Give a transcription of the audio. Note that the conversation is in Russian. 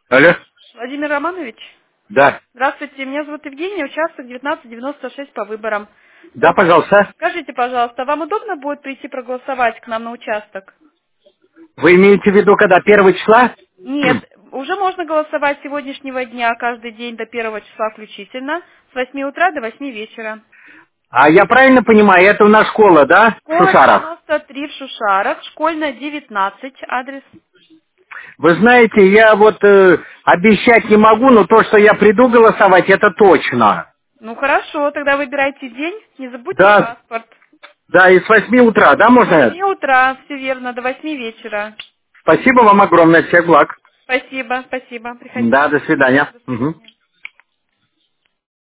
Алло? Владимир Романович, Да. здравствуйте, меня зовут Евгения, участок 1996 по выборам. Да, пожалуйста. Скажите, пожалуйста, вам удобно будет прийти проголосовать к нам на участок? Вы имеете в виду, когда 1 числа? Нет, уже можно голосовать с сегодняшнего дня, каждый день до 1 числа включительно, с 8 утра до 8 вечера. А я правильно понимаю, это у нас школа, да? В Школа Шушарах. 93 в Шушарах, школьная 19, адрес. Вы знаете, я вот обещать не могу, но то, что я приду голосовать, это точно. Ну хорошо, тогда выбирайте день, не забудьте Да, паспорт. да, и с 8 утра, да, С 8 можно? утра, все верно, до 8 вечера. Спасибо вам огромное, всех благ. Спасибо, спасибо, приходите. Да, до свидания. До Мгм. свидания.